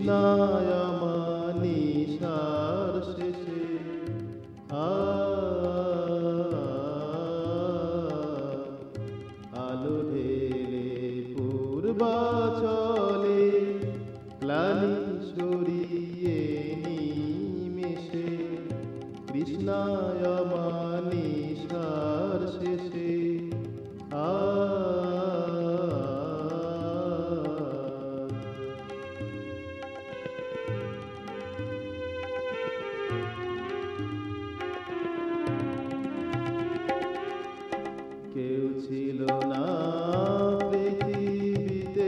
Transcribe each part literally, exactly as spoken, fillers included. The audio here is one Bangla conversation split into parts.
কৃষ্ণায় মানিসার শেষে আ আলো ঢেলে পূর্বাচলে গ্লানি সরিয়ে নিমেষে কৃষ্ণায় মানিসার শেষে আ কেউ ছিল না পৃথিবীতে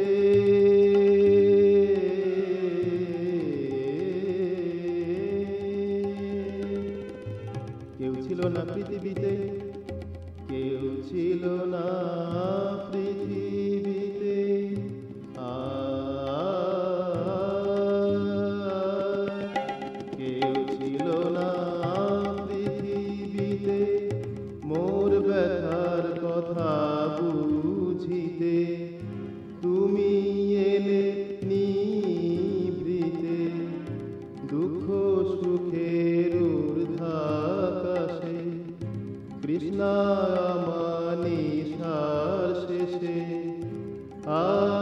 কেউ ছিল না পৃথিবীতে কেউ ছিল না পৃথিবীতে আ কেউ ছিল না পৃথিবীতে মোর ব্যথার কথা বুঝিতে তুমি এলে নিভৃতে দুঃখ সুখের ঊর্ধ্বাকাশে কৃষ্ণায় মানিসার শেষে আ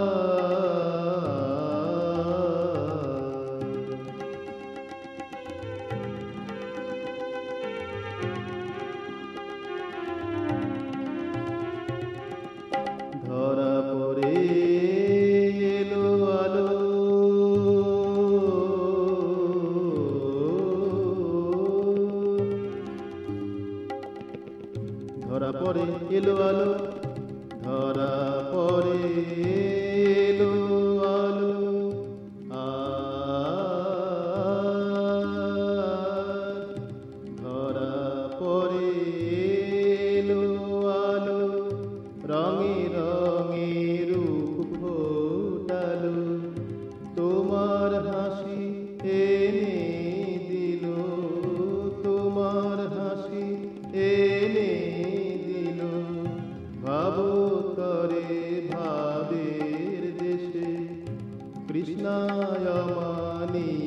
ধরা পড়ে এলো আলো ধরা পড়ে এলো আলো ধরা পড়ে এলো আলো আ ধরা পড়ে এলো আলো রঙে রঙে রূপ ফোটালো তোমার হাসি এনে দিল তোমার হাসি এনে দিল ভাবতরে ভাবের দেশে কৃষ্ণায় মানি